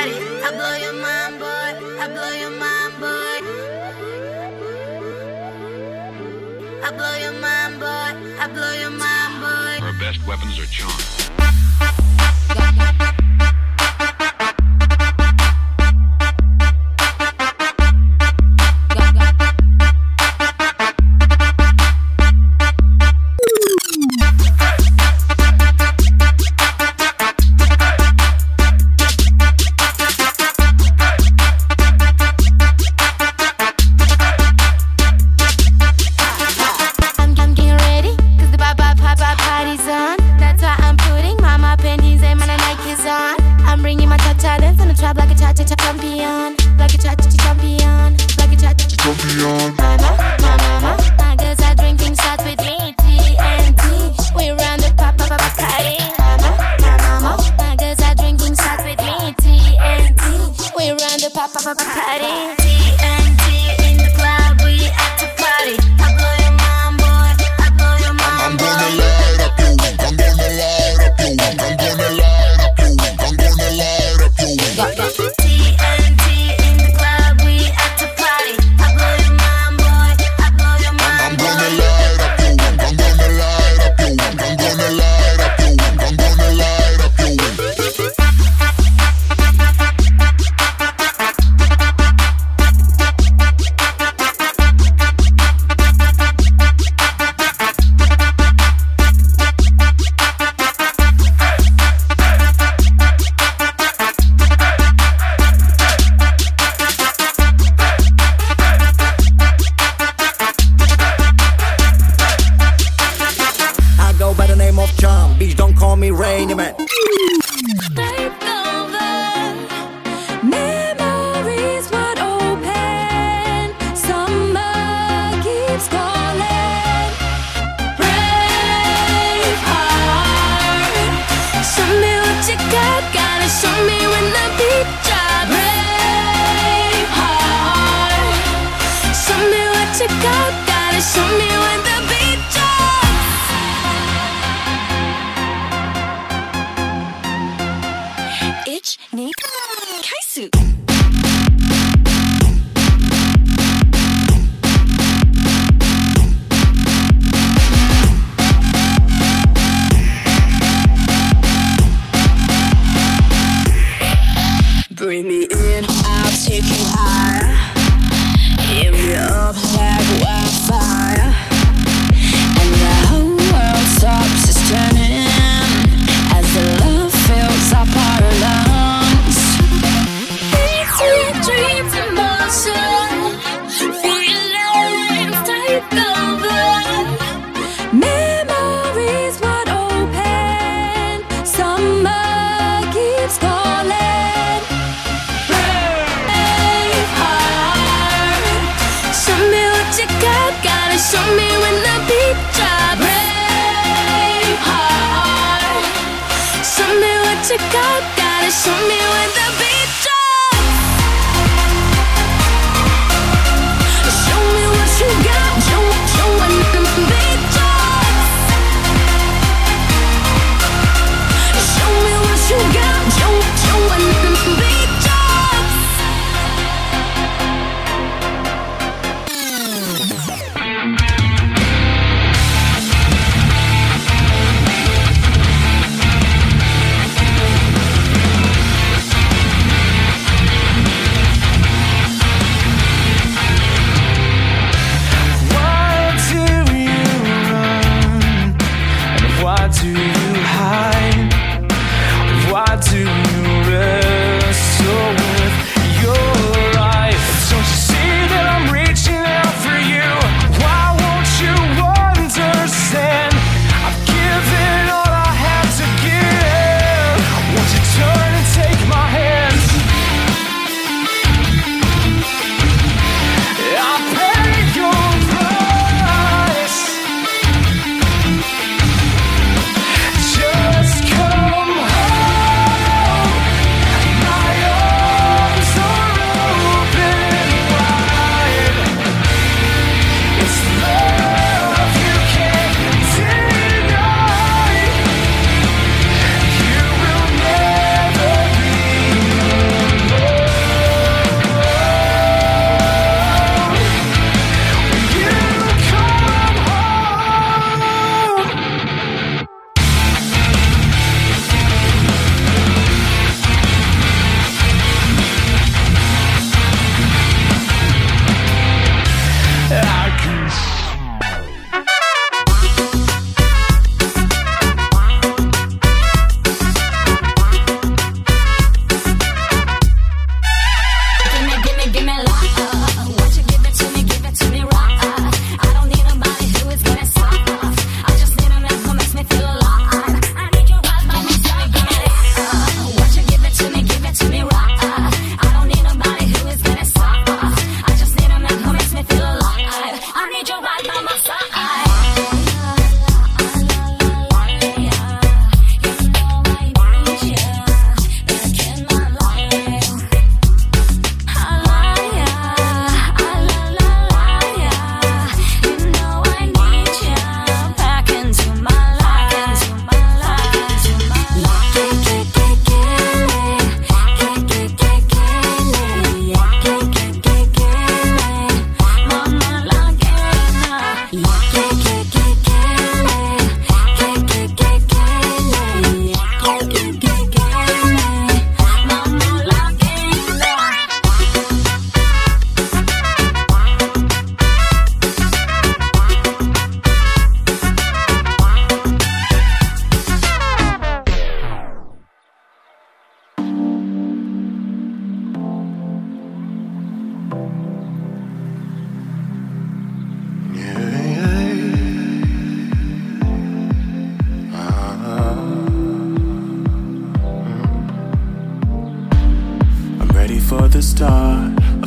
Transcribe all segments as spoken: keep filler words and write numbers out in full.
party. I blow your mind, boy. I blow your mind, boy. I blow your mind, boy. I blow your mind, boy. Her best weapons are charm.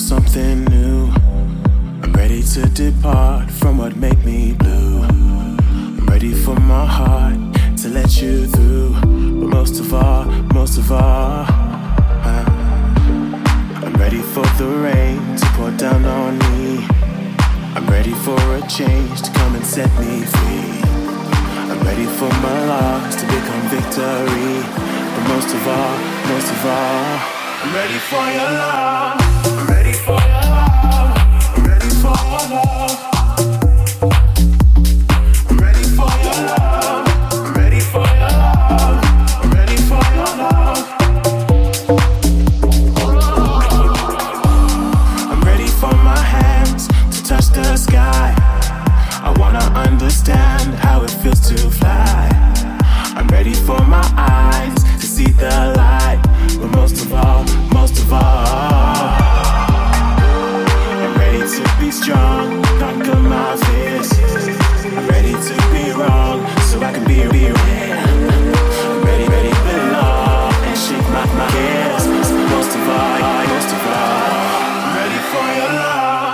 something new. I'm ready to depart from what make me blue. I'm ready for my heart to let you through. But most of all, most of all, uh, I'm ready for the rain to pour down on me. I'm ready for a change to come and set me free. I'm ready for my loss to become victory. But most of all, most of all, I'm ready for your love. I'm ready for your love. I'm ready for your love. I'm ready for your love. I'm ready for your love. I'm ready for your love. I'm ready for my hands to touch the sky. I wanna understand how it feels to fly. I'm ready for my eyes to see the light. But most of all, most of all, I'm ready to be strong, conquer my fears. I'm ready to be wrong, so I can be real. I'm ready, ready to belong and shake my, my cares. Most of all, most of all, I'm ready for your love.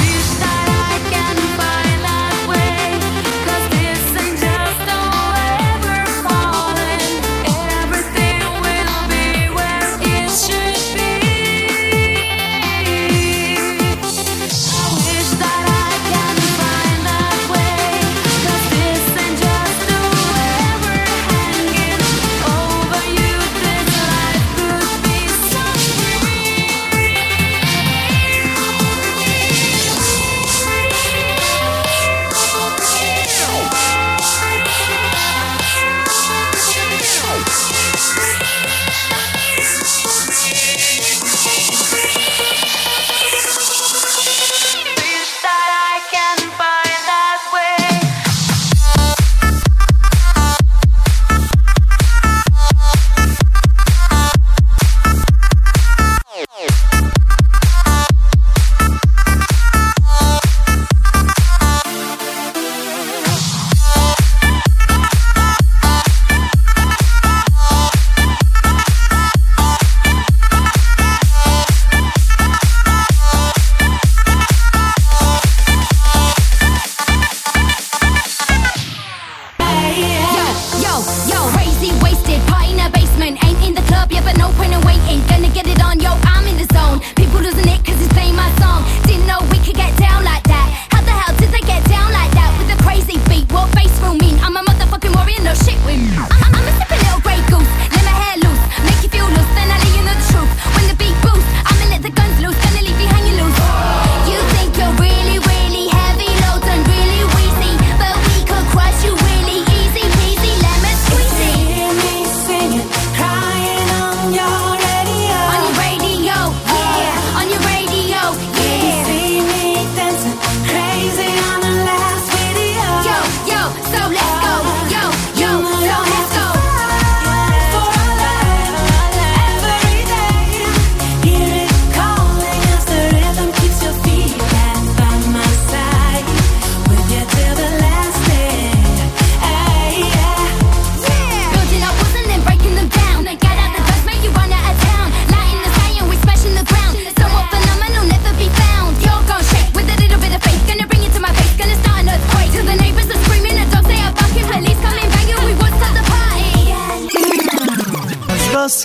Wish that I can find that way, 'cause this ain't just a way.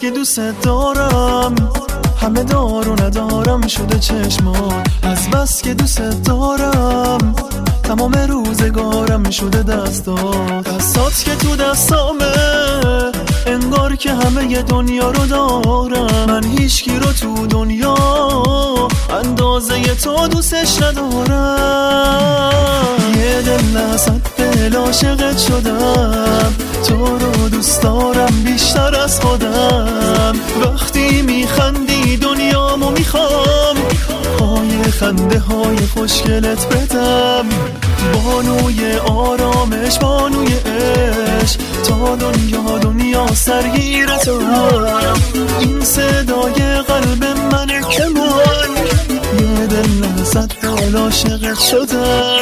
که دوست دارم همه دار و ندارم شده چشمان، از بس که دوست دارم تمام روزگارم شده دستات. دستات که تو دستامه انگار که همه دنیا رو دارم، من هیچکی رو تو دنیا اندازه تو دوستش ندارم. یه دل نصد دل عاشقت شدم، تو رو دوست دارم بیشتر از خودم. وقتی میخندی دنیامو میخوام، های خنده های خوشگلت بدم. بانوی آرامش بانوی عشق، تا دنیا دنیا سرگیر تو هم. این صدای قلب منه که من یه دل نزد دل عاشقت شدم.